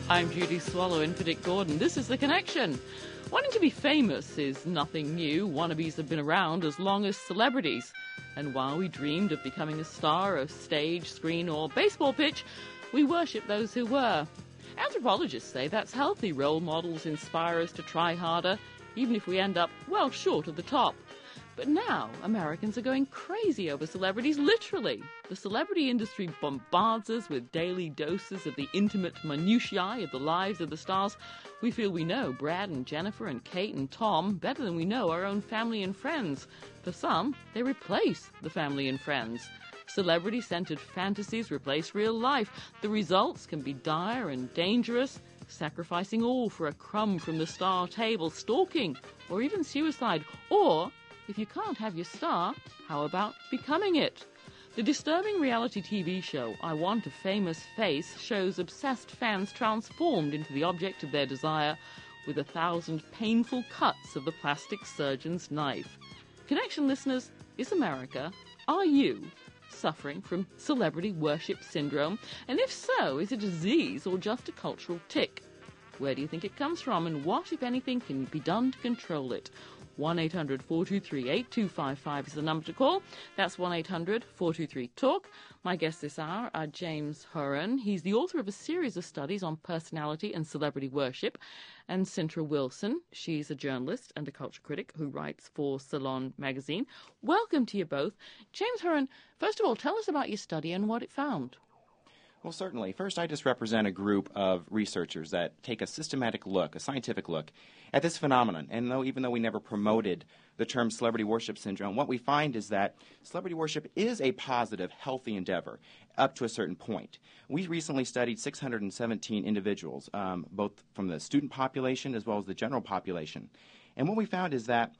I'm Judy Swallow in for Dick Gordon. This is The Connection. Wanting to be famous is nothing new. Wannabes have been around as long as celebrities. And while we dreamed of becoming a star of stage, screen or baseball pitch, we worship those who were. Anthropologists say that's healthy. Role models inspire us to try harder, even if we end up well short of the top. But now, Americans are going crazy over celebrities, literally. The celebrity industry bombards us with daily doses of the intimate minutiae of the lives of the stars. We feel we know Brad and Jennifer and Kate and Tom better than we know our own family and friends. For some, they replace the family and friends. Celebrity-centered fantasies replace real life. The results can be dire and dangerous, sacrificing all for a crumb from the star table, stalking, or even suicide, or if you can't have your star, how about becoming it? The disturbing reality TV show I Want a Famous Face shows obsessed fans transformed into the object of their desire with 1,000 painful cuts of the plastic surgeon's knife. Connection listeners, is America, are you, suffering from celebrity worship syndrome? And if so, is it a disease or just a cultural tic? Where do you think it comes from, and what, if anything, can be done to control it? 1-800-423-8255 is the number to call. That's 1-800-423-TALK. My guests this hour are James Horan. He's the author of a series of studies on personality and celebrity worship. And Cintra Wilson. She's a journalist and a culture critic who writes for Salon magazine. Welcome to you both. James Horan, first of all, tell us about your study and what it found. Well, certainly. First, I just represent a group of researchers that take a systematic look, a scientific look, at this phenomenon. And even though we never promoted the term celebrity worship syndrome, what we find is that celebrity worship is a positive, healthy endeavor up to a certain point. We recently studied 617 individuals, both from the student population as well as the general population. And what we found is that,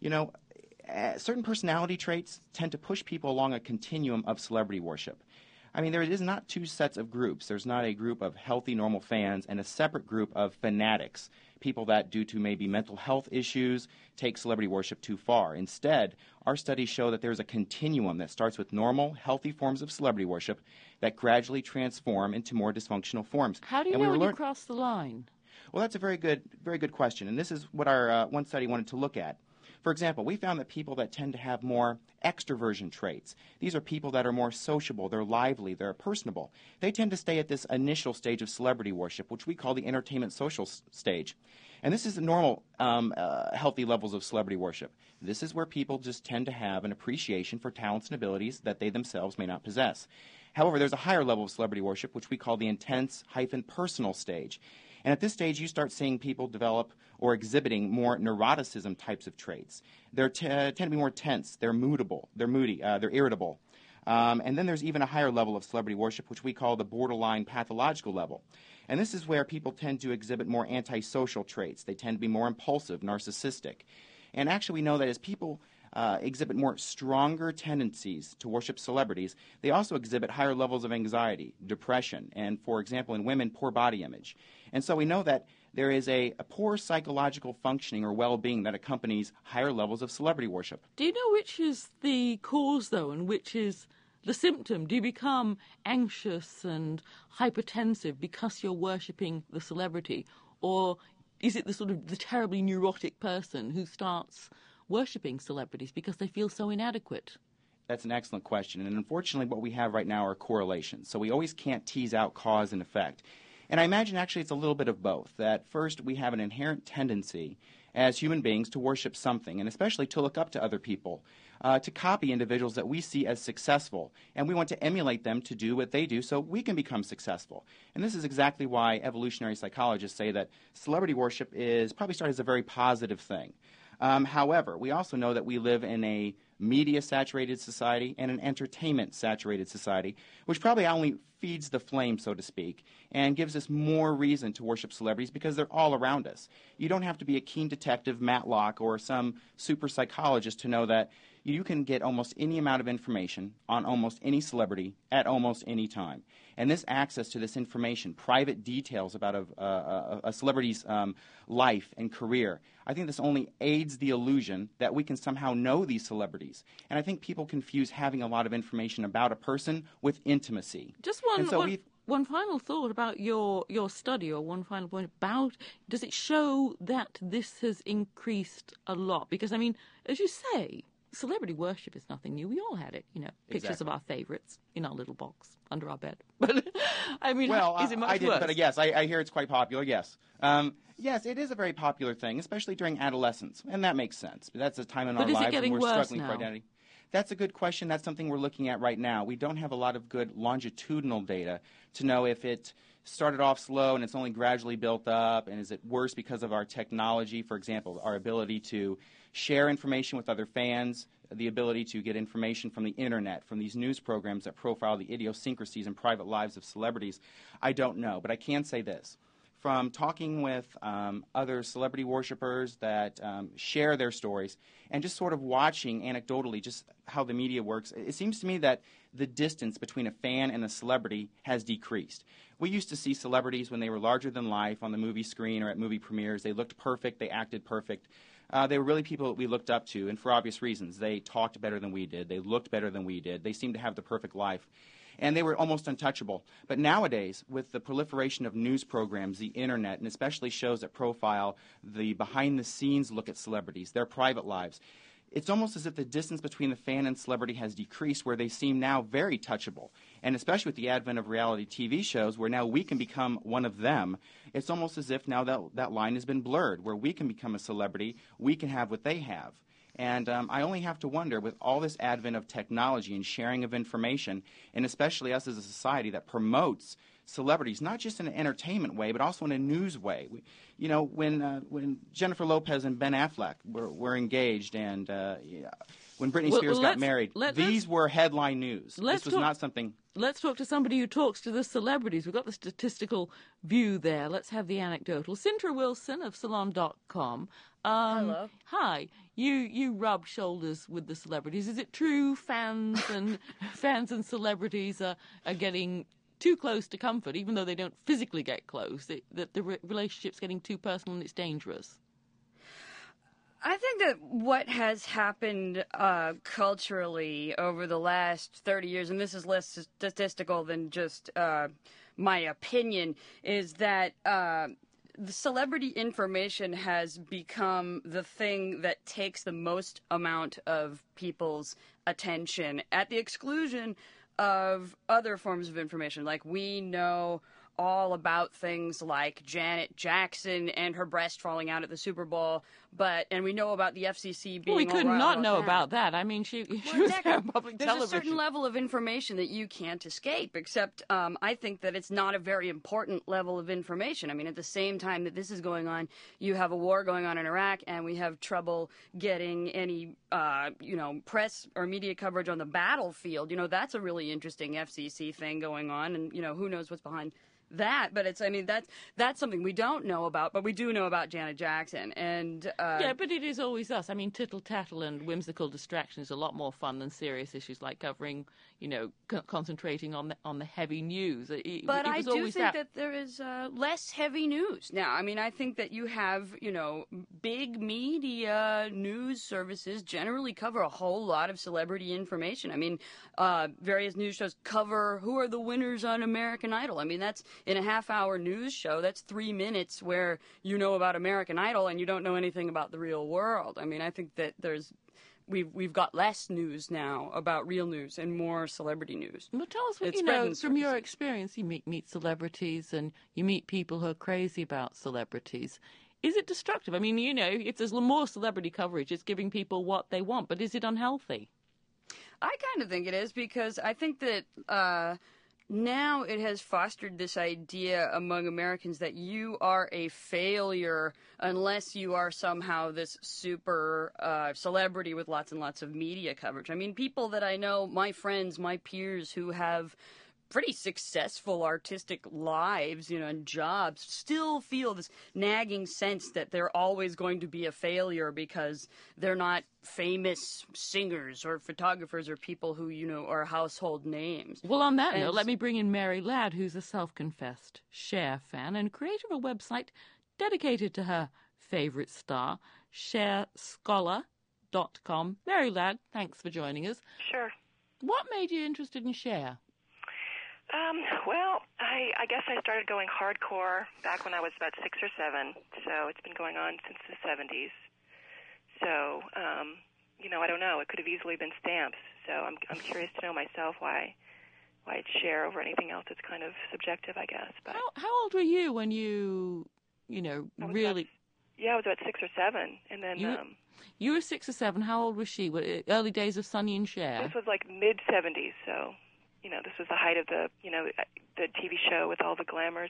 certain personality traits tend to push people along a continuum of celebrity worship. I mean, there is not two sets of groups. There's not a group of healthy, normal fans and a separate group of fanatics, people that, due to maybe mental health issues, take celebrity worship too far. Instead, our studies show that there's a continuum that starts with normal, healthy forms of celebrity worship that gradually transform into more dysfunctional forms. How do you know when you cross the line? Well, that's a very good question, and this is what our one study wanted to look at. For example, we found that people that tend to have more extroversion traits, these are people that are more sociable, they're lively, they're personable. They tend to stay at this initial stage of celebrity worship, which we call the entertainment social stage. And this is the normal healthy levels of celebrity worship. This is where people just tend to have an appreciation for talents and abilities that they themselves may not possess. However, there's a higher level of celebrity worship, which we call the intense-personal stage. And at this stage, you start seeing people develop or exhibiting more neuroticism types of traits. They tend to be more tense, they're moody, they're irritable. And then there's even a higher level of celebrity worship, which we call the borderline pathological level. And this is where people tend to exhibit more antisocial traits. They tend to be more impulsive, narcissistic. And actually, we know that as people exhibit more stronger tendencies to worship celebrities, they also exhibit higher levels of anxiety, depression, and, for example, in women, poor body image. And so we know that there is a poor psychological functioning or well-being that accompanies higher levels of celebrity worship. Do you know which is the cause, though, and which is the symptom? Do you become anxious and hypertensive because you're worshipping the celebrity? Or is it the terribly neurotic person who starts worshipping celebrities because they feel so inadequate? That's an excellent question. And unfortunately, what we have right now are correlations. So we always can't tease out cause and effect. And I imagine actually it's a little bit of both. That first, we have an inherent tendency as human beings to worship something, and especially to look up to other people, to copy individuals that we see as successful. And we want to emulate them to do what they do so we can become successful. And this is exactly why evolutionary psychologists say that celebrity worship is probably started as a very positive thing. However, we also know that we live in a media-saturated society and an entertainment-saturated society, which probably only feeds the flame, so to speak, and gives us more reason to worship celebrities because they're all around us. You don't have to be a keen detective, Matlock, or some super psychologist to know that you can get almost any amount of information on almost any celebrity at almost any time. And this access to this information, private details about a celebrity's life and career, I think this only aids the illusion that we can somehow know these celebrities. And I think people confuse having a lot of information about a person with intimacy. Just one final thought about your study, or one final point about, does it show that this has increased a lot? Because, I mean, as you say, celebrity worship is nothing new. We all had it, pictures of our favorites in our little box under our bed. But, I mean, is it much I didn't, worse? but yes, I hear it's quite popular, yes. Yes, it is a very popular thing, especially during adolescence, and that makes sense. That's a time in our lives when we're struggling for identity. That's a good question. That's something we're looking at right now. We don't have a lot of good longitudinal data to know if it started off slow and it's only gradually built up, and is it worse because of our technology, for example, our ability to share information with other fans, the ability to get information from the internet, from these news programs that profile the idiosyncrasies and private lives of celebrities. I don't know, but I can say this. From talking with other celebrity worshipers that share their stories and just sort of watching anecdotally just how the media works, it seems to me that the distance between a fan and a celebrity has decreased. We used to see celebrities when they were larger than life on the movie screen or at movie premieres. They looked perfect. They acted perfect. They were really people that we looked up to, and for obvious reasons. They talked better than we did. They looked better than we did. They seemed to have the perfect life. And they were almost untouchable. But nowadays, with the proliferation of news programs, the internet, and especially shows that profile the behind-the-scenes look at celebrities, their private lives, it's almost as if the distance between the fan and celebrity has decreased, where they seem now very touchable. And especially with the advent of reality TV shows, where now we can become one of them, it's almost as if now that line has been blurred, where we can become a celebrity, we can have what they have. And I only have to wonder, with all this advent of technology and sharing of information, and especially us as a society that promotes celebrities, not just in an entertainment way, but also in a news way. When Jennifer Lopez and Ben Affleck were engaged, and when Britney Spears got married, these were headline news. This was not something... Let's talk to somebody who talks to the celebrities. We've got the statistical view there. Let's have the anecdotal. Cintra Wilson of Salon.com. Hello. Hi. You rub shoulders with the celebrities. Is it true fans and celebrities are getting too close to comfort, even though they don't physically get close, that the relationship's getting too personal and it's dangerous? I think that what has happened culturally over the last 30 years, and this is less statistical than just my opinion, is that the celebrity information has become the thing that takes the most amount of people's attention at the exclusion of other forms of information. Like, we know all about things like Janet Jackson and her breast falling out at the Super Bowl, and we know about the FCC being. Well, we could not know about that. I mean, she was there on public television. There's a certain level of information that you can't escape, except I think that it's not a very important level of information. I mean, at the same time that this is going on, you have a war going on in Iraq, and we have trouble getting any, press or media coverage on the battlefield. That's a really interesting FCC thing going on, and, who knows what's behind that, but that's something we don't know about, but we do know about Janet Jackson. And yeah, but it is always us. I mean, tittle tattle and whimsical distraction is a lot more fun than serious issues like covering, concentrating on the heavy news. But I do think that there is less heavy news now. I mean, I think that you have, big media news services generally cover a whole lot of celebrity information. I mean, various news shows cover who are the winners on American Idol. I mean, that's in a half-hour news show, that's 3 minutes where you know about American Idol and you don't know anything about the real world. I mean, I think that we've got less news now about real news and more celebrity news. Well, tell us what from your experience. You meet celebrities and you meet people who are crazy about celebrities. Is it destructive? I mean, if there's more celebrity coverage, it's giving people what they want, but is it unhealthy? I kind of think it is, because I think that now it has fostered this idea among Americans that you are a failure unless you are somehow this super celebrity with lots and lots of media coverage. I mean, people that I know, my friends, my peers who have pretty successful artistic lives, and jobs, still feel this nagging sense that they're always going to be a failure because they're not famous singers or photographers or people who, are household names. Well, on that note, let me bring in Mary Ladd, who's a self-confessed Cher fan and creator of a website dedicated to her favorite star, CherScholar.com. Mary Ladd, thanks for joining us. Sure. What made you interested in Cher? Well, I guess I started going hardcore back when I was about 6 or 7, so it's been going on since the 70s. So, I don't know. It could have easily been stamps. So I'm curious to know myself why I'd share over anything else. It's kind of subjective, I guess. But how old were you when you really? I was about 6 or 7, and then you were 6 or 7. How old was she? Early days of Sonny and Cher. This was like mid-70s, so this was the height of the TV show with all the glamorous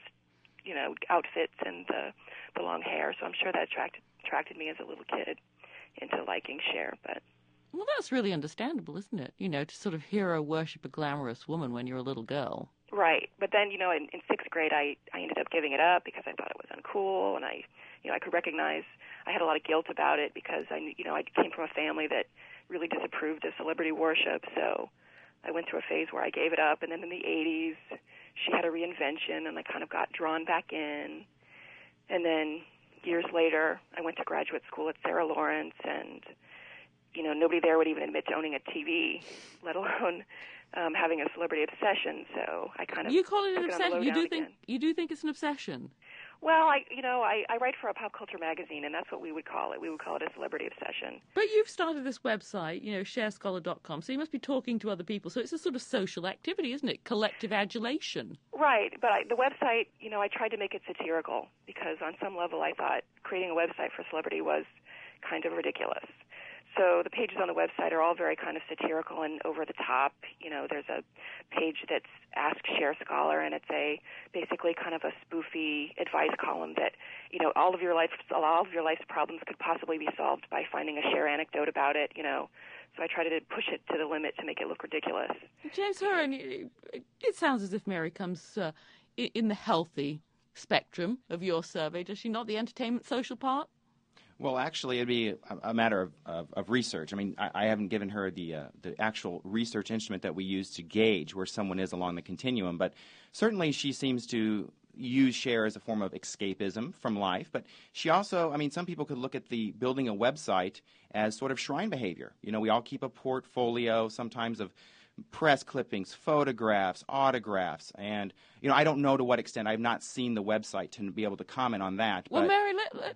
outfits and the long hair. So I'm sure that attracted me as a little kid into liking Cher, but. Well, that's really understandable, isn't it? To sort of hero worship a glamorous woman when you're a little girl. Right. But then, in 6th grade, I ended up giving it up because I thought it was uncool, and I could recognize I had a lot of guilt about it because I came from a family that really disapproved of celebrity worship, so I went through a phase where I gave it up, and then in the 80s, she had a reinvention, and I kind of got drawn back in. And then years later, I went to graduate school at Sarah Lawrence, and nobody there would even admit to owning a TV, let alone having a celebrity obsession. So I kind of you call it an obsession. You do think it's an obsession? Well, I write for a pop culture magazine, and that's what we would call it. We would call it a celebrity obsession. But you've started this website, sharescholar.com, so you must be talking to other people. So it's a sort of social activity, isn't it? Collective adulation. Right, but the website, I tried to make it satirical because on some level I thought creating a website for celebrity was kind of ridiculous. So the pages on the website are all very kind of satirical and over the top. There's a page that's Ask Share Scholar, and it's basically kind of a spoofy advice column that, all of your life's problems could possibly be solved by finding a Cher anecdote about it, So I try to push it to the limit to make it look ridiculous. James Horan, it sounds as if Mary comes in the healthy spectrum of your survey. Does she not, the entertainment social part? Well, actually, it'd be a matter of research. I mean, I haven't given her the actual research instrument that we use to gauge where someone is along the continuum, but certainly she seems to use Cher as a form of escapism from life. But she also, some people could look at the building a website as sort of shrine behavior. We all keep a portfolio sometimes of press clippings, photographs, autographs, and, I don't know to what extent. I've not seen the website to be able to comment on that. Well, Mary,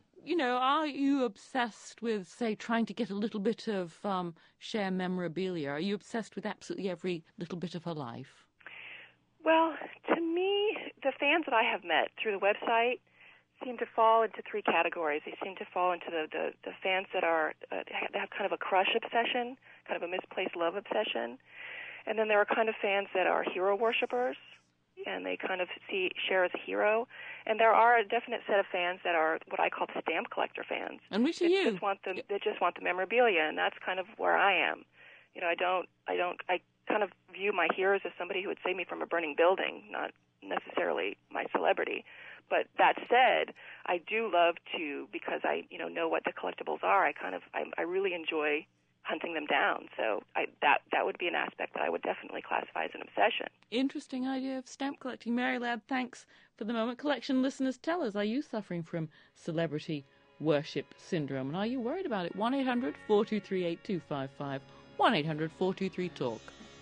are you obsessed with, say, trying to get a little bit of Cher memorabilia? Are you obsessed with absolutely every little bit of her life? Well, to me, the fans that I have met through the website seem to fall into 3 categories. They seem to fall into the fans that are have kind of a crush obsession, kind of a misplaced love obsession. And then there are kind of fans that are hero worshipers, and they kind of see Cher as a hero. And there are a definite set of fans that are what I call the stamp collector fans. And which are you? They just want the memorabilia, and that's kind of where I am. I kind of view my heroes as somebody who would save me from a burning building, not necessarily my celebrity. But that said, I do love to, because I know what the collectibles are. I really enjoy hunting them down. So that would be an aspect that I would definitely classify as an obsession. Interesting idea of stamp collecting. Mary Ladd, thanks for the moment. Collection listeners, tell us, are you suffering from celebrity worship syndrome? And are you worried about it? 1-800-423-8255. 1-800-423-TALK.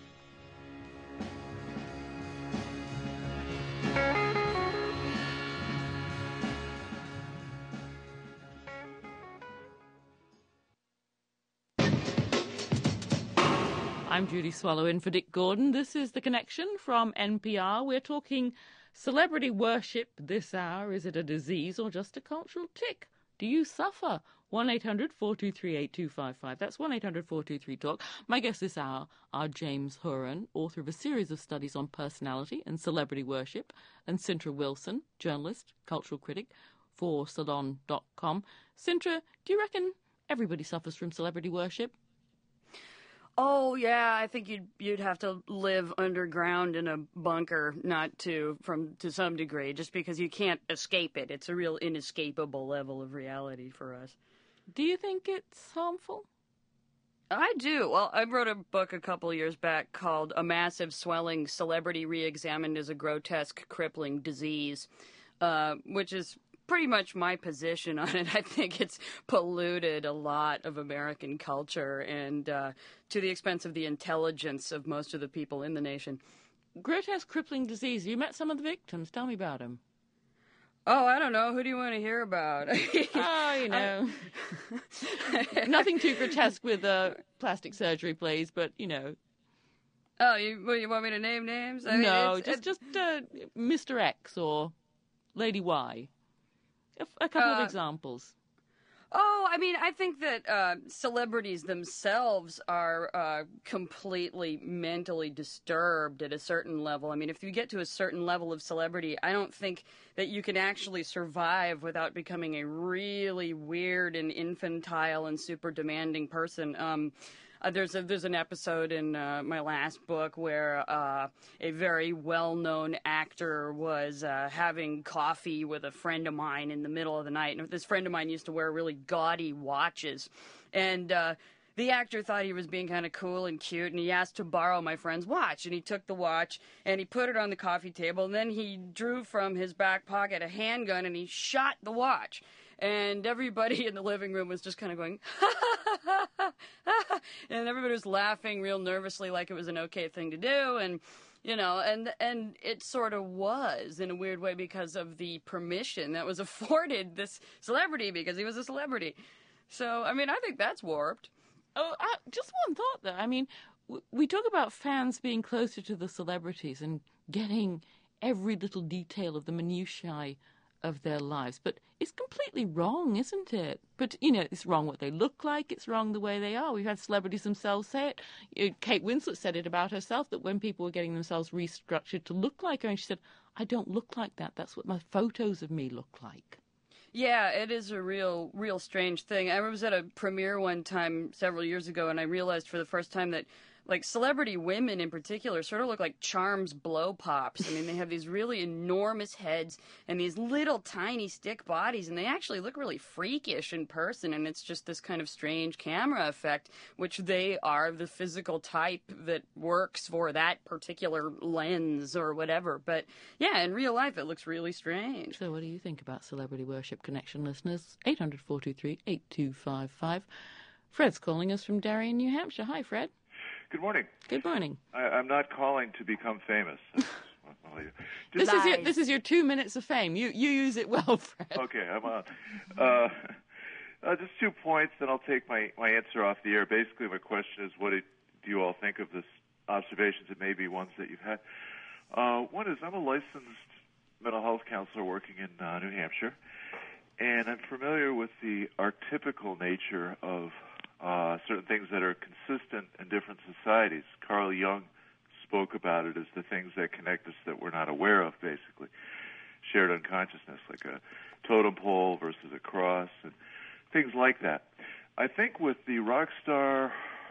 I'm Judy Swallow in for Dick Gordon. This is The Connection from NPR. We're talking celebrity worship this hour. Is it a disease or just a cultural tick? Do you suffer? 1-800-423-8255. That's 1-800-423-TALK. My guests this hour are James Horan, author of a series of studies on personality and celebrity worship, and Cintra Wilson, journalist, cultural critic for Salon.com. Cintra, do you reckon everybody suffers from celebrity worship? Oh yeah, I think you'd have to live underground in a bunker not to some degree, just because you can't escape it. It's a real inescapable level of reality for us. Do you think it's harmful? I do. Well, I wrote a book a couple of years back called A Massive Swelling: Celebrity Re-Examined as a Grotesque Crippling Disease, which is pretty much my position on it. I think it's polluted a lot of American culture, and to the expense of the intelligence of most of the people in the nation. grotesque crippling disease. You met some of the victims. Tell me about them. Oh, I don't know. Who do you want to hear about? Oh, you know. Nothing too grotesque with plastic surgery, please, but, you know. Oh, you want me to name names? I mean, No, just Mr. X or Lady Y. A couple of examples. Oh, I mean, I think that celebrities themselves are completely mentally disturbed at a certain level. I mean, if you get to a certain level of celebrity, I don't think that you can actually survive without becoming a really weird and infantile and super demanding person. There's an episode in my last book where a very well-known actor was having coffee with a friend of mine in the middle of the night. And this friend of mine used to wear really gaudy watches. And the actor thought he was being kind of cool and cute, and he asked to borrow my friend's watch. And he took the watch, and he put it on the coffee table, and then he drew from his back pocket a handgun, and he shot the watch. And everybody in the living room was just kind of going, ha, ha, ha, ha, ha, and everybody was laughing real nervously like it was an okay thing to do. And, you know, and it sort of was in a weird way because of the permission that was afforded this celebrity because he was a celebrity. So, I mean, I think that's warped. Oh, just one thought, though. I mean, we talk about fans being closer to the celebrities and getting every little detail of the minutiae of their lives, but it's completely wrong, isn't it? But, you know, it's wrong what they look like, it's wrong the way they are. We've had celebrities themselves say it. Kate Winslet said it about herself, that when people were getting themselves restructured to look like her, and she said, I don't look like that. That's what my photos of me look like. Yeah, it is a real strange thing. I was at a premiere one time several years ago, and I realized for the first time that, like, celebrity women in particular sort of look like Charms blow pops. I mean, they have these really enormous heads and these little tiny stick bodies, and they actually look really freakish in person, and it's just this kind of strange camera effect, which they are the physical type that works for that particular lens or whatever. But, yeah, in real life, it looks really strange. So what do you think about Celebrity Worship Connection, listeners? 800-423-8255. Fred's calling us from Darien, New Hampshire. Hi, Fred. Good morning. Good morning. I'm not calling to become famous. This is your 2 minutes of fame. You use it well, Fred. Okay, I'm on. Just 2 points, then I'll take my answer off the air. Basically, my question is, what do you all think of this observations? It may be ones that you've had. One is, I'm a licensed mental health counselor working in New Hampshire, and I'm familiar with the archetypical nature of certain things that are consistent in different societies. Carl Jung spoke about it as the things that connect us that we're not aware of, basically. Shared unconsciousness, like a totem pole versus a cross, and things like that. I think with the rock star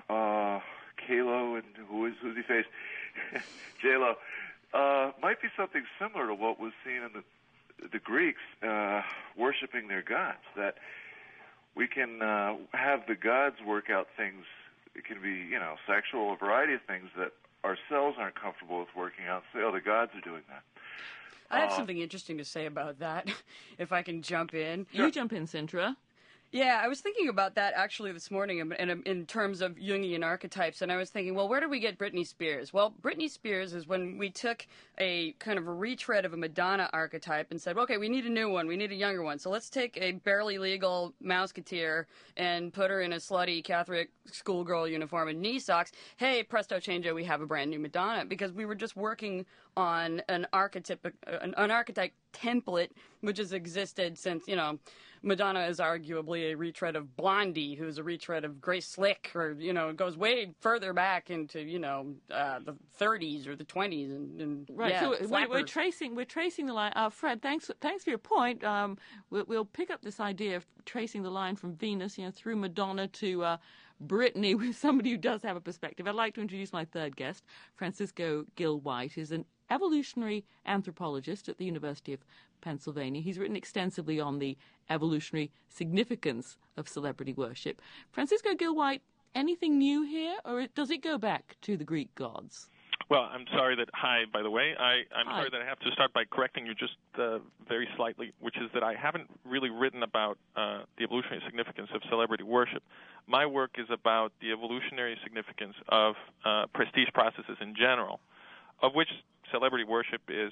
K-Lo and who's he faced? J-Lo, might be something similar to what was seen in the Greeks worshiping their gods, that we can have the gods work out things. It can be, sexual, a variety of things that ourselves aren't comfortable with working out. Say, the gods are doing that. I have something interesting to say about that, if I can jump in. You jump in, Sintra. Yeah, I was thinking about that actually this morning in terms of Jungian archetypes, and I was thinking, well, where did we get Britney Spears? Well, Britney Spears is when we took a kind of a retread of a Madonna archetype and said, okay, we need a new one, we need a younger one, so let's take a barely legal Mouseketeer and put her in a slutty Catholic schoolgirl uniform and knee socks. Hey, presto changeo, we have a brand new Madonna, because we were just working on an archetype template which has existed since, Madonna is arguably a retread of Blondie, who's a retread of Grace Slick, or, it goes way further back into, the 30s or the 20s. And right, yeah, so we're tracing the line. Fred, thanks for your point. We'll pick up this idea of tracing the line from Venus, through Madonna to Britney with somebody who does have a perspective. I'd like to introduce my third guest. Francisco Gil White is an evolutionary anthropologist at the University of Pennsylvania. He's written extensively on the evolutionary significance of celebrity worship. Francisco Gil White, anything new here, or does it go back to the Greek gods? Well, I'm sorry that, by the way. I'm sorry that I have to start by correcting you just very slightly, which is that I haven't really written about the evolutionary significance of celebrity worship. My work is about the evolutionary significance of prestige processes in general, of which celebrity worship is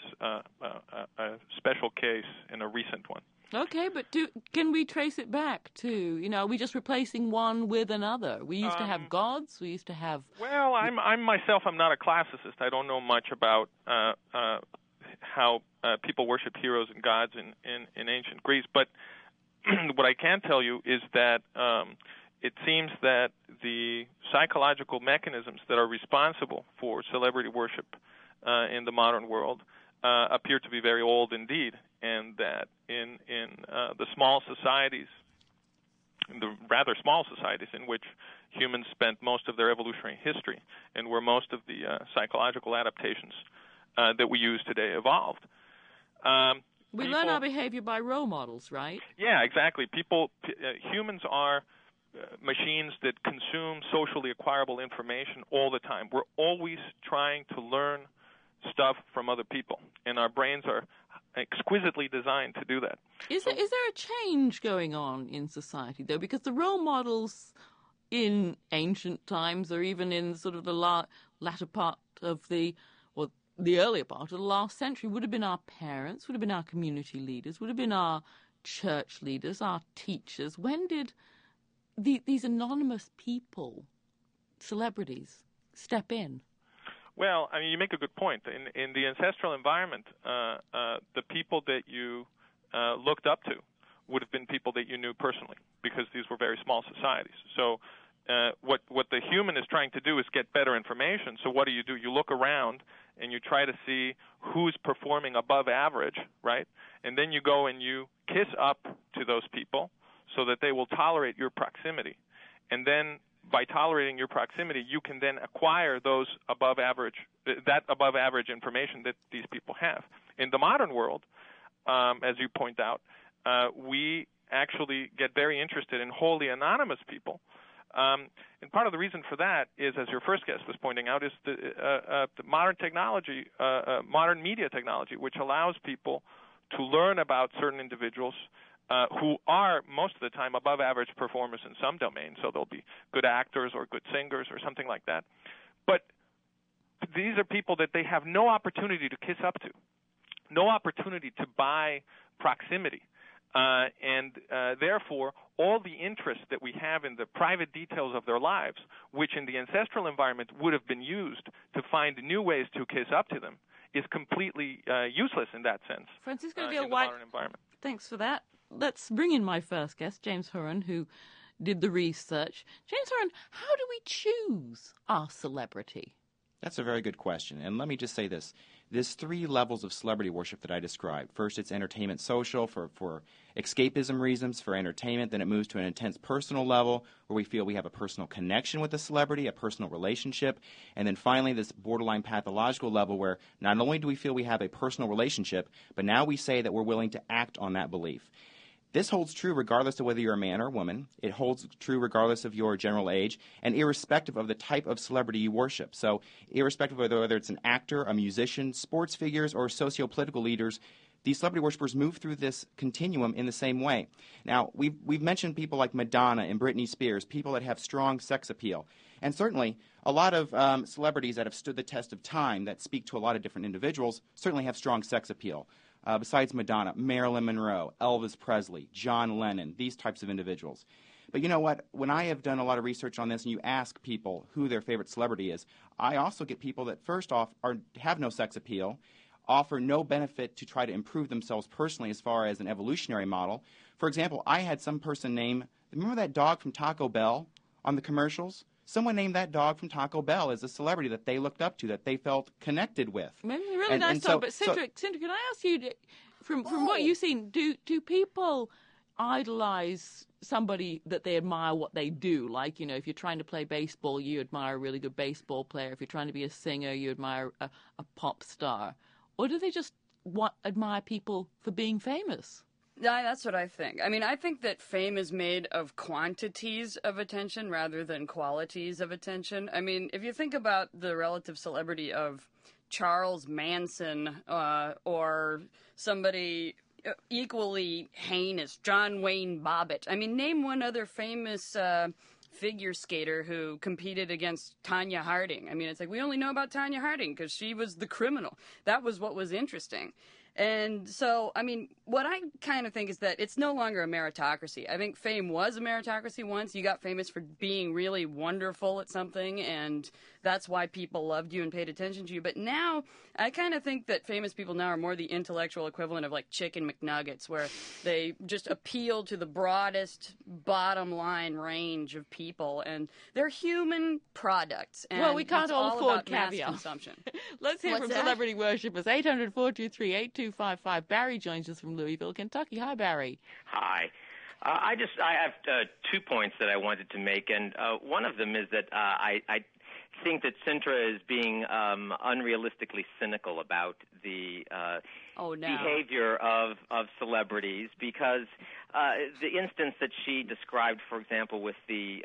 a special case and a recent one. Okay, but can we trace it back to, are we just replacing one with another? We used to have gods. We used to have. Well, I'm not a classicist. I don't know much about how people worship heroes and gods in ancient Greece. But what I can tell you is that it seems that the psychological mechanisms that are responsible for celebrity worship in the modern world appear to be very old indeed, and that in the small societies, in the rather small societies in which humans spent most of their evolutionary history and where most of the psychological adaptations that we use today evolved. We learn our behavior by role models, right? Yeah, exactly. Humans are machines that consume socially acquirable information all the time. We're always trying to learn stuff from other people, and our brains are exquisitely designed to do that. Is there a change going on in society, though? Because the role models in ancient times, or even in sort of the latter part of the earlier part of the last century, would have been our parents, would have been our community leaders, would have been our church leaders, our teachers. When did these anonymous people, celebrities, step in? Well, I mean, you make a good point. In the ancestral environment, the people that you looked up to would have been people that you knew personally, because these were very small societies. So what the human is trying to do is get better information. So what do? You look around and you try to see who's performing above average, right? And then you go and you kiss up to those people so that they will tolerate your proximity. And then by tolerating your proximity, you can then acquire that above average information that these people have. In the modern world, as you point out, we actually get very interested in wholly anonymous people. And part of the reason for that is, as your first guest was pointing out, is the modern technology, modern media technology, which allows people to learn about certain individuals who are most of the time above average performers in some domain. So they'll be good actors or good singers or something like that. But these are people that they have no opportunity to kiss up to, no opportunity to buy proximity. And therefore, all the interest that we have in the private details of their lives, which in the ancestral environment would have been used to find new ways to kiss up to them, is completely useless in that sense. Francisco in the modern environment. Thanks for that. Let's bring in my first guest, James Hurren, who did the research. James Hurren, how do we choose our celebrity? That's a very good question. And let me just say this. There's 3 levels of celebrity worship that I described. First, it's entertainment social for escapism reasons, for entertainment. Then it moves to an intense personal level where we feel we have a personal connection with the celebrity, a personal relationship. And then finally, this borderline pathological level where not only do we feel we have a personal relationship, but now we say that we're willing to act on that belief. This holds true regardless of whether you're a man or a woman. It holds true regardless of your general age and irrespective of the type of celebrity you worship. So irrespective of whether it's an actor, a musician, sports figures, or socio-political leaders, these celebrity worshipers move through this continuum in the same way. Now, we've mentioned people like Madonna and Britney Spears, people that have strong sex appeal. And certainly, a lot of celebrities that have stood the test of time that speak to a lot of different individuals certainly have strong sex appeal. Besides Madonna, Marilyn Monroe, Elvis Presley, John Lennon, these types of individuals. But you know what? When I have done a lot of research on this and you ask people who their favorite celebrity is, I also get people that first off have no sex appeal, offer no benefit to try to improve themselves personally as far as an evolutionary model. For example, I had some person remember that dog from Taco Bell on the commercials? Someone named that dog from Taco Bell as a celebrity that they looked up to, that they felt connected with. Maybe a really nice dog. But Cindric, can I ask you, from what you've seen, do people idolize somebody that they admire what they do? Like, if you're trying to play baseball, you admire a really good baseball player. If you're trying to be a singer, you admire a pop star. Or do they just admire people for being famous? Yeah, that's what I think. I mean, I think that fame is made of quantities of attention rather than qualities of attention. I mean, if you think about the relative celebrity of Charles Manson or somebody equally heinous, John Wayne Bobbitt. I mean, name one other famous figure skater who competed against Tanya Harding. I mean, it's like we only know about Tanya Harding because she was the criminal. That was what was interesting. And so, I mean, what I kind of think is that it's no longer a meritocracy. I think fame was a meritocracy once. You got famous for being really wonderful at something, and that's why people loved you and paid attention to you. But now, I kind of think that famous people now are more the intellectual equivalent of like Chicken McNuggets, where they just appeal to the broadest bottom line range of people, and they're human products. And well, we can't all afford about mass caviar. Consumption. Let's hear What's from that? celebrity worshippers. 800-423-8255. Barry joins us from Louisville, Kentucky. Hi, Barry. Hi. I have 2 points that I wanted to make, and one of them is that I think that Sintra is being unrealistically cynical about the behavior of celebrities, because the instance that she described, for example, with the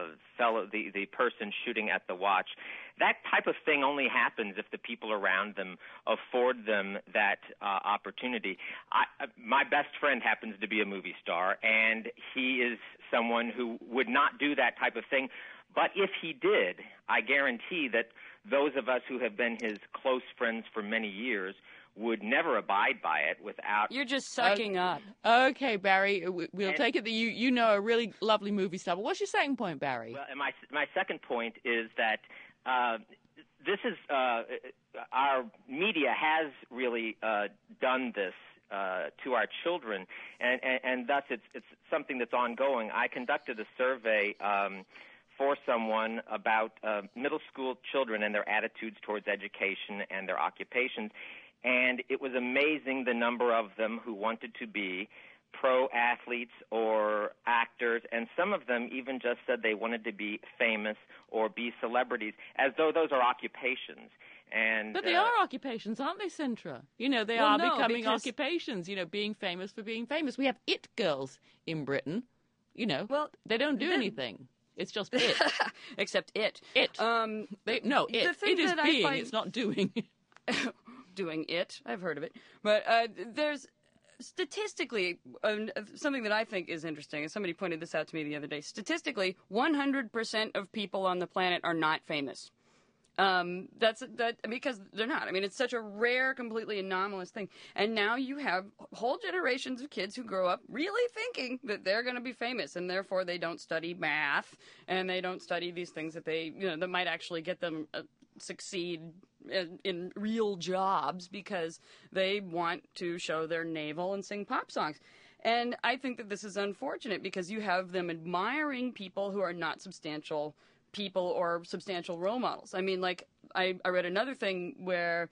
person shooting at the watch, that type of thing only happens if the people around them afford them that opportunity. My best friend happens to be a movie star, and he is someone who would not do that type of thing. But if he did, I guarantee that those of us who have been his close friends for many years would never abide by it without... You're just sucking up. Okay, Barry, we'll take it that you know a really lovely movie star. But what's your second point, Barry? Well, and my second point is that this is our media has really done this to our children, and thus it's something that's ongoing. I conducted a survey for someone about middle school children and their attitudes towards education and their occupations, and it was amazing the number of them who wanted to be pro athletes or actors, and some of them even just said they wanted to be famous or be celebrities, as though those are occupations. But they are occupations, aren't they, Sintra? You know, they are becoming occupations, you know, being famous for being famous. We have it girls in Britain, you know. Well, they don't do anything. It's just it. Except it. It. It is being, it's not doing. Doing it. I've heard of it. But there's statistically something that I think is interesting, and somebody pointed this out to me the other day. Statistically, 100% of people on the planet are not famous. That's because they're not. I mean, it's such a rare, completely anomalous thing. And now you have whole generations of kids who grow up really thinking that they're going to be famous, and therefore they don't study math and they don't study these things that that might actually get them succeed in real jobs, because they want to show their navel and sing pop songs. And I think that this is unfortunate, because you have them admiring people who are not substantial people or substantial role models. I mean, like, I read another thing where,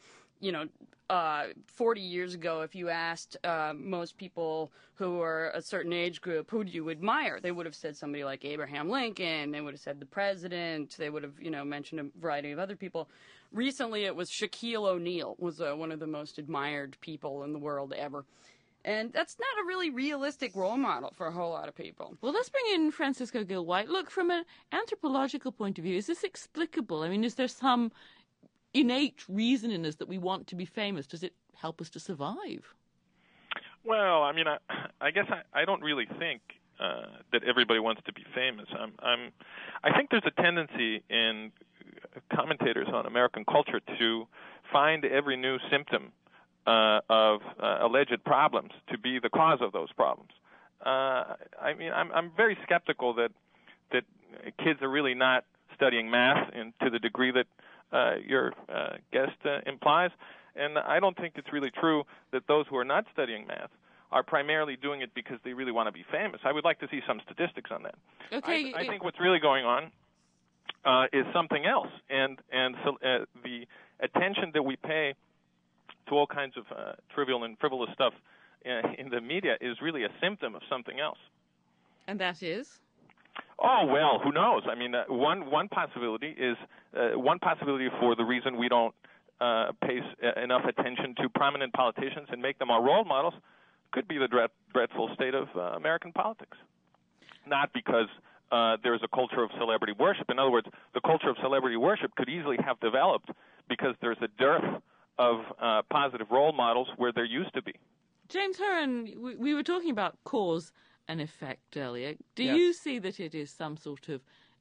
40 years ago, if you asked most people who are a certain age group, who do you admire, they would have said somebody like Abraham Lincoln, they would have said the president, they would have, mentioned a variety of other people. Recently, it was Shaquille O'Neal was one of the most admired people in the world ever. And that's not a really realistic role model for a whole lot of people. Well, let's bring in Francisco Gil-White. Look, from an anthropological point of view, is this explicable? I mean, is there some innate reason in us that we want to be famous? Does it help us to survive? Well, I mean, I guess I don't really think that everybody wants to be famous. I think there's a tendency in commentators on American culture to find every new symptom of alleged problems to be the cause of those problems. I mean, I'm very skeptical that kids are really not studying math to the degree that your guest implies, and I don't think it's really true that those who are not studying math are primarily doing it because they really want to be famous. I would like to see some statistics on that. Okay. I think what's really going on is something else, and so, the attention that we pay to all kinds of trivial and frivolous stuff in the media is really a symptom of something else. And that is? Oh, well, who knows? I mean, one possibility is for the reason we don't pay enough attention to prominent politicians and make them our role models could be the dreadful state of American politics. Not because there's a culture of celebrity worship. In other words, the culture of celebrity worship could easily have developed because there's a dearth of positive role models where there used to be. James Horan, we were talking about cause and effect earlier. Do you see that it is some sort of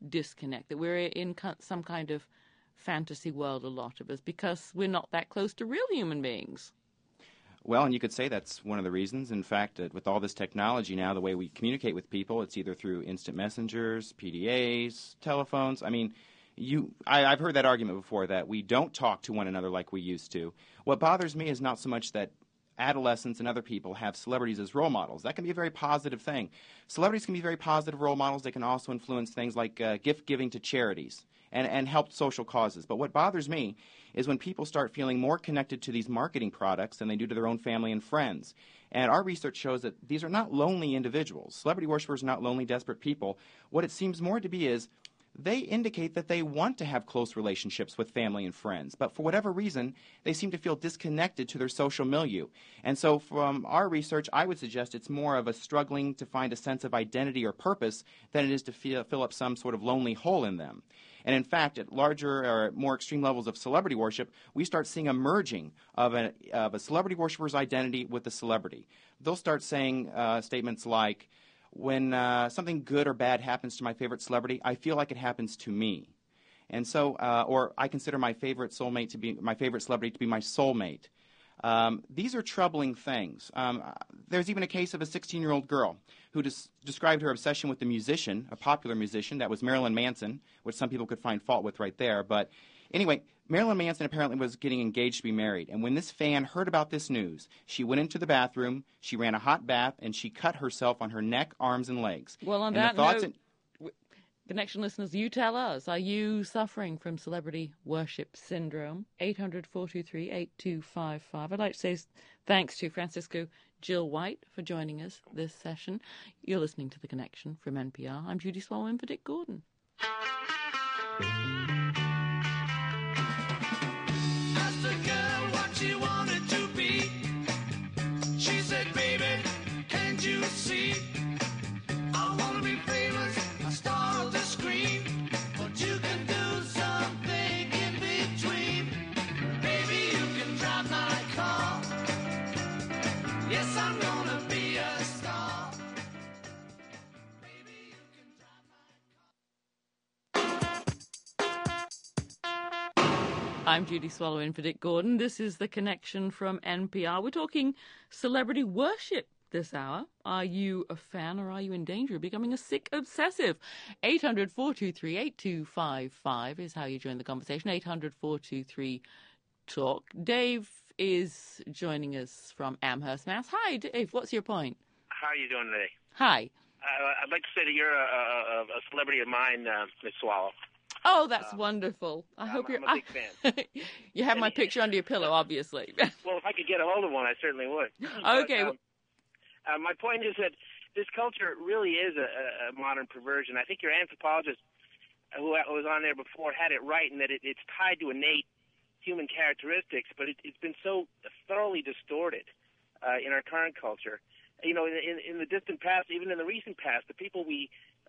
disconnect, that we're in some kind of fantasy world, a lot of us, because we're not that close to real human beings? Well, and you could say that's one of the reasons. In fact, with all this technology now, the way we communicate with people, it's either through instant messengers, PDAs, telephones. I mean, I've heard that argument before, that we don't talk to one another like we used to. What bothers me is not so much that adolescents and other people have celebrities as role models. That can be a very positive thing. Celebrities can be very positive role models. They can also influence things like gift giving to charities and help social causes. But what bothers me is when people start feeling more connected to these marketing products than they do to their own family and friends. And our research shows that these are not lonely individuals. Celebrity worshipers are not lonely, desperate people. What it seems more to be is they indicate that they want to have close relationships with family and friends, but for whatever reason, they seem to feel disconnected to their social milieu. And so from our research, I would suggest it's more of a struggling to find a sense of identity or purpose than it is to fill up some sort of lonely hole in them. And in fact, at larger or more extreme levels of celebrity worship, we start seeing a merging of a celebrity worshiper's identity with the celebrity. They'll start saying statements like, when something good or bad happens to my favorite celebrity, I feel like it happens to me. And so, or I consider my favorite celebrity to be my soulmate. These are troubling things. There's even a case of a 16-year-old girl who described her obsession with a popular musician, that was Marilyn Manson, which some people could find fault with right there. But anyway, Marilyn Manson apparently was getting engaged to be married. And when this fan heard about this news, she went into the bathroom, she ran a hot bath, and she cut herself on her neck, arms, and legs. Well, on that note, Connection listeners, you tell us, are you suffering from celebrity worship syndrome? 800-423-8255. I'd like to say thanks to Francisco Jill White for joining us this session. You're listening to The Connection from NPR. I'm Judy Swallow in for Dick Gordon. Asked the girl what she wanted to be. She said, baby, can't you see? I want to be famous, a star of the screen. But you can do something in between. Maybe you can drive my car. Yes, I'm gonna be a star. Maybe you can drive my car. I'm Judy Swallow in for Dick Gordon. This is The Connection from NPR. We're talking celebrity worship this hour. Are you a fan, or are you in danger of becoming a sick obsessive? 800-423-8255 is how you join the conversation. 800-423-TALK. Dave is joining us from Amherst, Mass. Hi, Dave. What's your point? How are you doing today? Hi. I'd like to say that you're a celebrity of mine, Ms. Swallow. Oh, that's wonderful. I hope I'm a big fan. You have my picture under your pillow, obviously. Well, if I could get a hold of one, I certainly would. Okay. But, my point is that this culture really is a modern perversion. I think your anthropologist who was on there before had it right in that it's tied to innate human characteristics, but it's been so thoroughly distorted in our current culture. You know, in the distant past, even in the recent past, the people we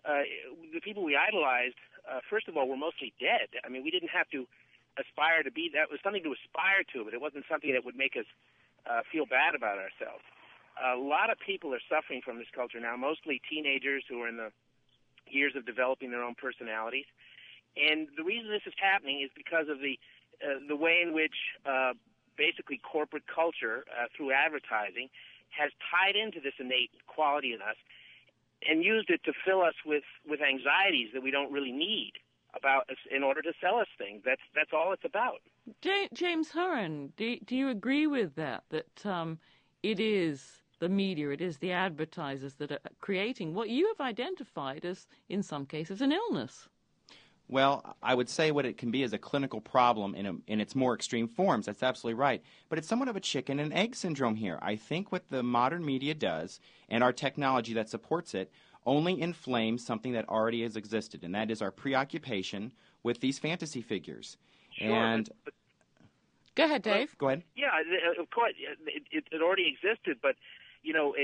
idolized, first of all, were mostly dead. I mean, we didn't have to aspire to be. That was something to aspire to, but it wasn't something that would make us feel bad about ourselves. A lot of people are suffering from this culture now, mostly teenagers who are in the years of developing their own personalities. And the reason this is happening is because of the way in which basically corporate culture through advertising has tied into this innate quality in us and used it to fill us with anxieties that we don't really need about us in order to sell us things. That's all it's about. James Horan, do you agree with that it is the media, it is the advertisers that are creating what you have identified as, in some cases, an illness? Well, I would say what it can be is a clinical problem in its more extreme forms. That's absolutely right. But it's somewhat of a chicken and egg syndrome here. I think what the modern media does, and our technology that supports it, only inflames something that already has existed, and that is our preoccupation with these fantasy figures. Sure, and go ahead, Dave. Go ahead. Yeah, of course, it already existed, but you know,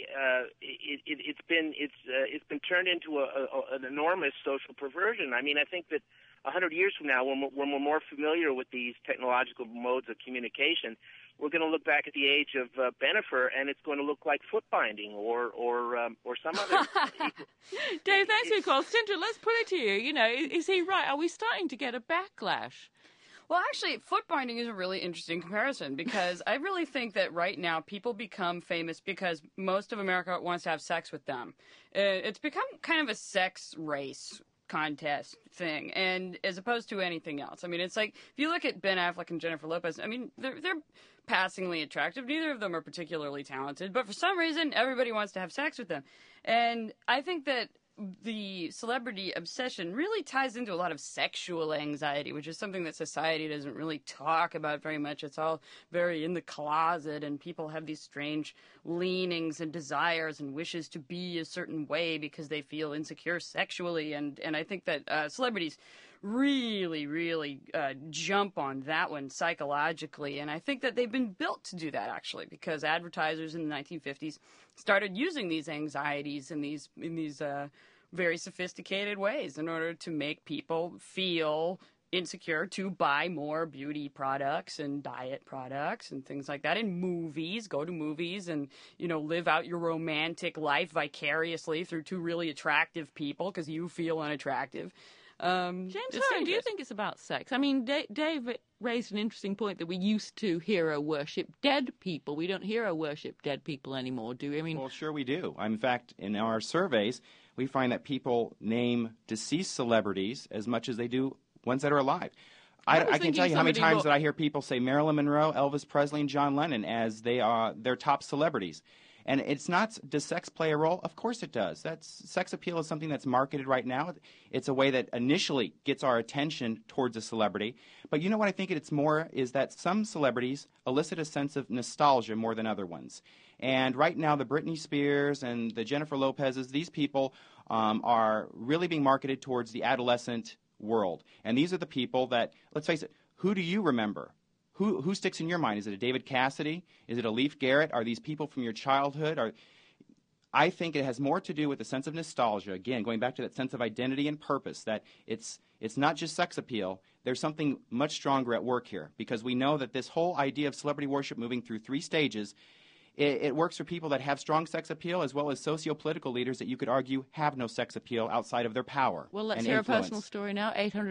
it's been turned into an enormous social perversion. I mean, I think that 100 years from now, when we're more familiar with these technological modes of communication, we're going to look back at the age of Bennifer, and it's going to look like foot binding or some other. Dave, thanks for your call. Sintra, let's put it to you. You know, is he right? Are we starting to get a backlash? Well, actually, foot binding is a really interesting comparison because I really think that right now people become famous because most of America wants to have sex with them. It's become kind of a sex race contest thing, and as opposed to anything else. I mean, it's like if you look at Ben Affleck and Jennifer Lopez, I mean, they're passingly attractive. Neither of them are particularly talented, but for some reason, everybody wants to have sex with them. And I think that the celebrity obsession really ties into a lot of sexual anxiety, which is something that society doesn't really talk about very much. It's all very in the closet, and people have these strange leanings and desires and wishes to be a certain way because they feel insecure sexually. And I think that celebrities really jump on that one psychologically, and I think that they've been built to do that actually, because advertisers in the 1950s started using these anxieties in these very sophisticated ways in order to make people feel insecure to buy more beauty products and diet products and things like that. In movies, go to movies and, you know, live out your romantic life vicariously through two really attractive people because you feel unattractive. James Harren, do you think it's about sex? I mean, Dave raised an interesting point that we used to hero worship dead people. We don't hero worship dead people anymore, do we? I mean, well, sure we do. In fact, in our surveys, we find that people name deceased celebrities as much as they do ones that are alive. I can tell you how many times that I hear people say Marilyn Monroe, Elvis Presley, and John Lennon as they are their top celebrities. And it's not, does sex play a role? Of course it does. Sex appeal is something that's marketed right now. It's a way that initially gets our attention towards a celebrity. But you know what I think it's more is that some celebrities elicit a sense of nostalgia more than other ones. And right now the Britney Spears and the Jennifer Lopez's, these people are really being marketed towards the adolescent world. And these are the people that, let's face it, who do you remember? Who sticks in your mind? Is it a David Cassidy? Is it a Leif Garrett? Are these people from your childhood? I think it has more to do with the sense of nostalgia. Again, going back to that sense of identity and purpose, that it's not just sex appeal. There's something much stronger at work here, because we know that this whole idea of celebrity worship moving through 3 stages, it works for people that have strong sex appeal as well as socio-political leaders that you could argue have no sex appeal outside of their power. Well, let's and hear influence. a personal story now.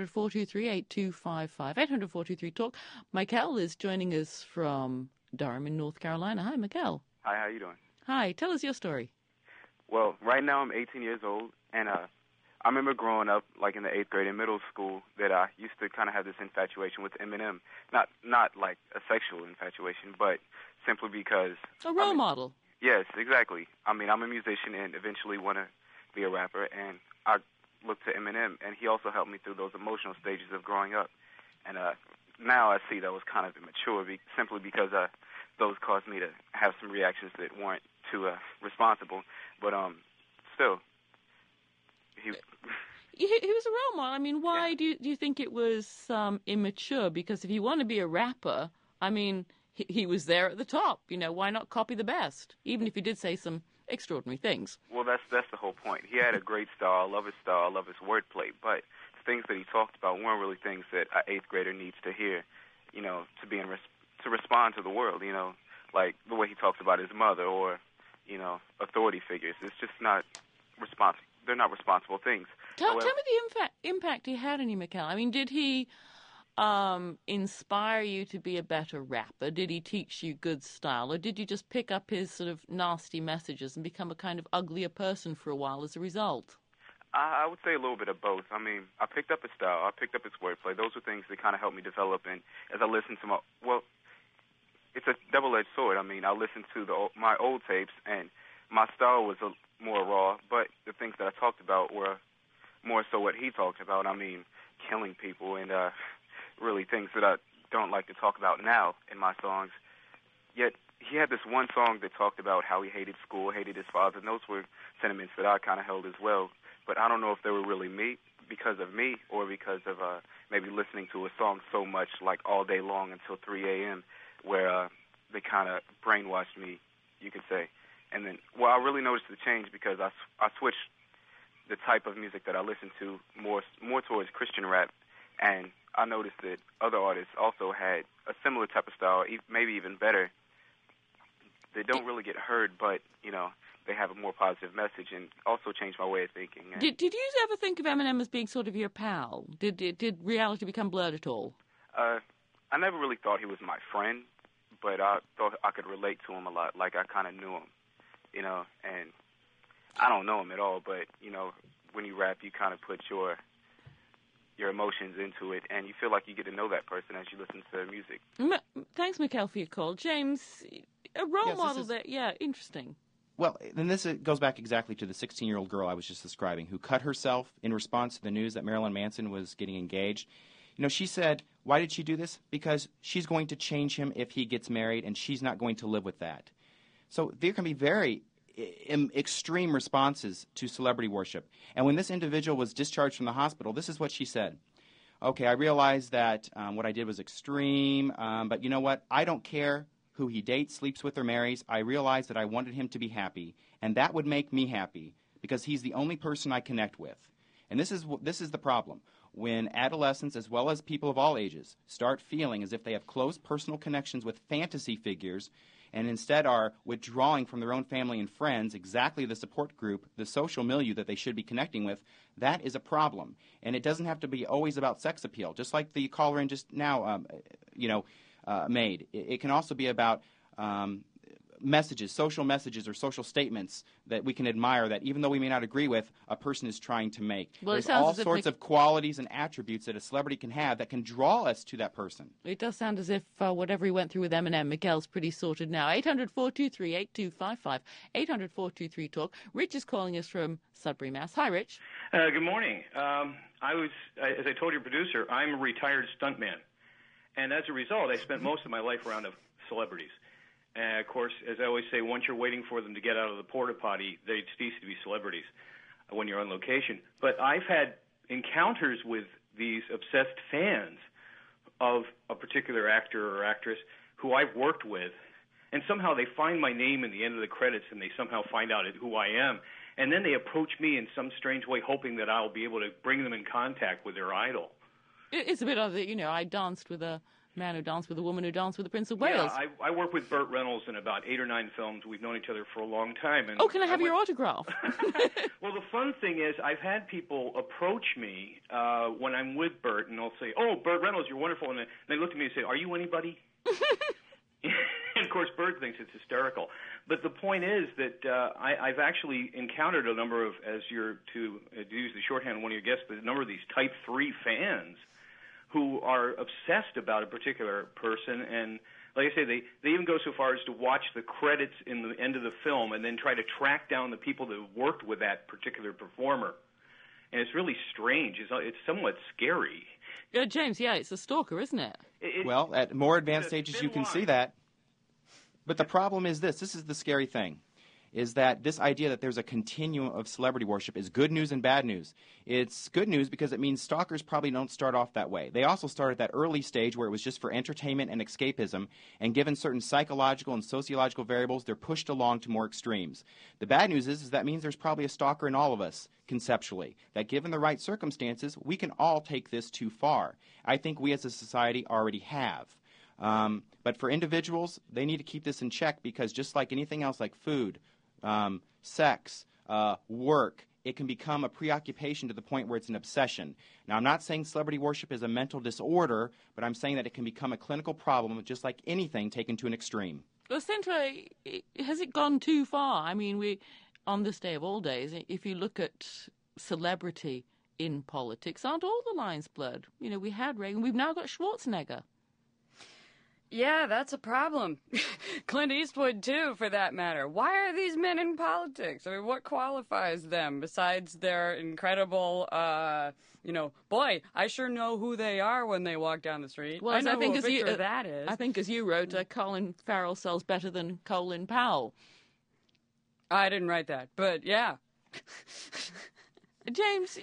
800-423-8255. 800-423-TALK. Michael is joining us from Durham in North Carolina. Hi, Michael. Hi, how you doing? Hi, tell us your story. Well, right now I'm 18 years old, and I remember growing up, like in the 8th grade in middle school, that I used to kind of have this infatuation with Eminem. Not like a sexual infatuation, but simply because... A role model. Yes, exactly. I mean, I'm a musician and eventually want to be a rapper, and I looked to Eminem, and he also helped me through those emotional stages of growing up. And now I see that was kind of immature simply because those caused me to have some reactions that weren't too responsible. But still, he was a role model. I mean, why do you think it was immature? Because if you want to be a rapper, I mean, he was there at the top. You know, why not copy the best? Even if he did say some extraordinary things. Well, that's the whole point. He had a great style. I love his style. I love his wordplay. But the things that he talked about weren't really things that an 8th grader needs to hear, you know, to respond to the world, you know, like the way he talks about his mother or, you know, authority figures. It's just not responsible. They're not responsible things. Tell me the impact he had on you, Michael. I mean, did he inspire you to be a better rapper? Did he teach you good style? Or did you just pick up his sort of nasty messages and become a kind of uglier person for a while as a result? I would say a little bit of both. I mean, I picked up his style. I picked up his wordplay. Those were things that kind of helped me develop. And as I listened to it's a double-edged sword. I mean, I listened to my old tapes, and my style was more raw, but the things that I talked about were more so what he talked about. I mean, killing people and really things that I don't like to talk about now in my songs. Yet he had this one song that talked about how he hated school, hated his father, and those were sentiments that I kind of held as well. But I don't know if they were really because of me or because of maybe listening to a song so much, like all day long until 3 a.m., where they kind of brainwashed me, you could say. And then, well, I really noticed the change because I switched the type of music that I listened to more towards Christian rap, and I noticed that other artists also had a similar type of style, maybe even better. They don't really get heard, but, they have a more positive message and also changed my way of thinking. Did you ever think of Eminem as being sort of your pal? Did reality become blurred at all? I never really thought he was my friend, but I thought I could relate to him a lot. Like, I kind of knew him, and I don't know him at all, but, when you rap, you kind of put your emotions into it, and you feel like you get to know that person as you listen to their music. Thanks, Mikhail, for your call. James, a role model that, interesting. Well, then this goes back exactly to the 16-year-old girl I was just describing who cut herself in response to the news that Marilyn Manson was getting engaged. She said, why did she do this? Because she's going to change him if he gets married, and she's not going to live with that. So there can be very extreme responses to celebrity worship. And when this individual was discharged from the hospital, this is what she said. Okay, I realize that what I did was extreme, but you know what? I don't care who he dates, sleeps with, or marries. I realized that I wanted him to be happy, and that would make me happy because he's the only person I connect with. And this is the problem. When adolescents, as well as people of all ages, start feeling as if they have close personal connections with fantasy figures and instead are withdrawing from their own family and friends, exactly the support group, the social milieu that they should be connecting with, that is a problem. And it doesn't have to be always about sex appeal, just like the caller in just now made. It can also be about messages, social messages or social statements that we can admire that even though we may not agree with, a person is trying to make. Well, there's all sorts of qualities and attributes that a celebrity can have that can draw us to that person. It does sound as if whatever he went through with Eminem, Miguel's pretty sorted now. 800-423-8255, 800-423-TALK. Rich is calling us from Sudbury, Mass. Hi, Rich. Good morning. As I told your producer, I'm a retired stuntman. And as a result, I spent most of my life around celebrities. And, of course, as I always say, once you're waiting for them to get out of the porta potty, they cease to be celebrities when you're on location. But I've had encounters with these obsessed fans of a particular actor or actress who I've worked with, and somehow they find my name in the end of the credits and they somehow find out who I am. And then they approach me in some strange way, hoping that I'll be able to bring them in contact with their idol. It's a bit of the, I danced with a man who danced with a woman who danced with the Prince of Wales. Yeah, I work with Burt Reynolds in about 8 or 9 films. We've known each other for a long time. And can I have your autograph? Well, the fun thing is I've had people approach me when I'm with Burt, and they'll say, "Oh, Burt Reynolds, you're wonderful." And they look at me and say, "Are you anybody?" And, of course, Burt thinks it's hysterical. But the point is that I've actually encountered a number of, to use the shorthand of one of your guests, a number of these Type 3 fans who are obsessed about a particular person, and like I say, they even go so far as to watch the credits in the end of the film and then try to track down the people that worked with that particular performer. And it's really strange. It's somewhat scary. James, it's a stalker, isn't it? Well, at more advanced stages you can see that. But the problem is this is the scary thing, is that this idea that there's a continuum of celebrity worship is good news and bad news. It's good news because it means stalkers probably don't start off that way. They also start at that early stage where it was just for entertainment and escapism, and given certain psychological and sociological variables, they're pushed along to more extremes. The bad news is that means there's probably a stalker in all of us, conceptually, that given the right circumstances, we can all take this too far. I think we as a society already have. But for individuals, they need to keep this in check because just like anything else like food, sex, work, it can become a preoccupation to the point where it's an obsession. Now, I'm not saying celebrity worship is a mental disorder, but I'm saying that it can become a clinical problem just like anything taken to an extreme. Well, Centra, has it gone too far? I mean, on this day of all days, if you look at celebrity in politics, aren't all the lines blurred? We had Reagan, we've now got Schwarzenegger. Yeah, that's a problem. Clint Eastwood, too, for that matter. Why are these men in politics? I mean, what qualifies them besides their incredible, boy, I sure know who they are when they walk down the street. Well, I know who a picture that is. I think, as you wrote, Colin Farrell sells better than Colin Powell. I didn't write that, but yeah. James,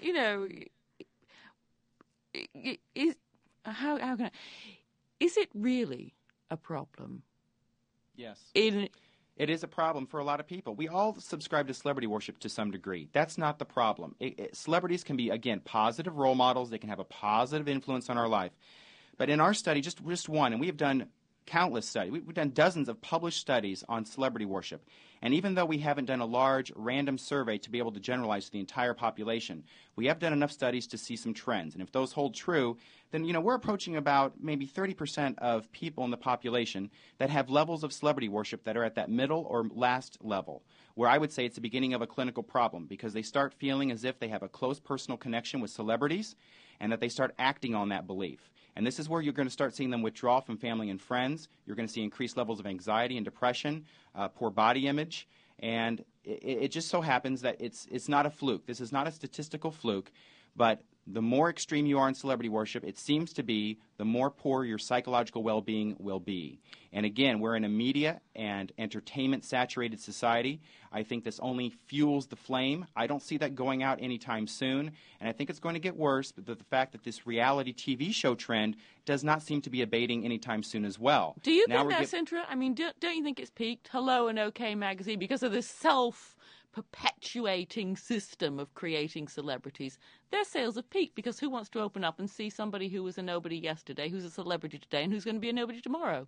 how can I... Is it really a problem? Yes. It is a problem for a lot of people. We all subscribe to celebrity worship to some degree. That's not the problem. Celebrities can be, again, positive role models. They can have a positive influence on our life. But in our study, just one, and we have done countless studies. We've done dozens of published studies on celebrity worship. And even though we haven't done a large random survey to be able to generalize to the entire population, we have done enough studies to see some trends. And if those hold true, then we're approaching about maybe 30% of people in the population that have levels of celebrity worship that are at that middle or last level, where I would say it's the beginning of a clinical problem because they start feeling as if they have a close personal connection with celebrities and that they start acting on that belief. And this is where you're going to start seeing them withdraw from family and friends. You're going to see increased levels of anxiety and depression, poor body image. And it just so happens that it's not a fluke. This is not a statistical fluke. But the more extreme you are in celebrity worship, it seems to be the more poor your psychological well-being will be. And again, we're in a media and entertainment-saturated society. I think this only fuels the flame. I don't see that going out anytime soon. And I think it's going to get worse, but the fact that this reality TV show trend does not seem to be abating anytime soon as well. Do you think that's interesting? I mean, don't you think it's peaked? Hello and OK Magazine, because of this self-perpetuating system of creating celebrities, their sales have peaked because who wants to open up and see somebody who was a nobody yesterday, who's a celebrity today, and who's going to be a nobody tomorrow?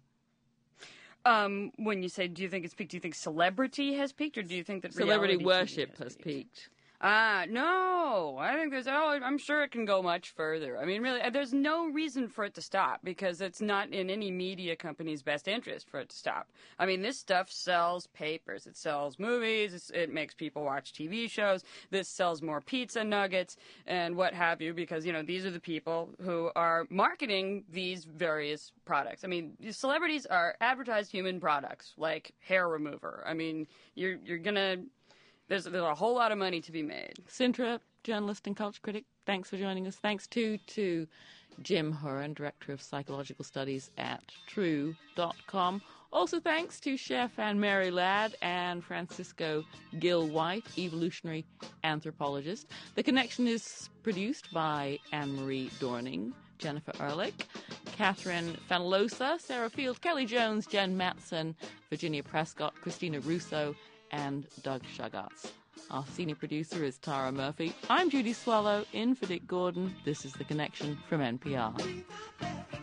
When you say, do you think it's peaked, do you think celebrity has peaked, or do you think that celebrity worship has peaked? No. I think I'm sure it can go much further. I mean, really, there's no reason for it to stop because it's not in any media company's best interest for it to stop. I mean, this stuff sells papers. It sells movies. It makes people watch TV shows. This sells more pizza nuggets and what have you because, these are the people who are marketing these various products. I mean, celebrities are advertised human products like hair remover. I mean, you're going to... There's a whole lot of money to be made. Sintra, journalist and culture critic, thanks for joining us. Thanks, too, to Jim Horan, Director of Psychological Studies at True.com. Also thanks to Chef Anne-Mary Ladd and Francisco Gill White, evolutionary anthropologist. The Connection is produced by Anne-Marie Dorning, Jennifer Ehrlich, Catherine Fanelosa, Sarah Field, Kelly Jones, Jen Matson, Virginia Prescott, Christina Russo, and Doug Shagatz. Our senior producer is Tara Murphy. I'm Judy Swallow, in for Dick Gordon. This is The Connection from NPR.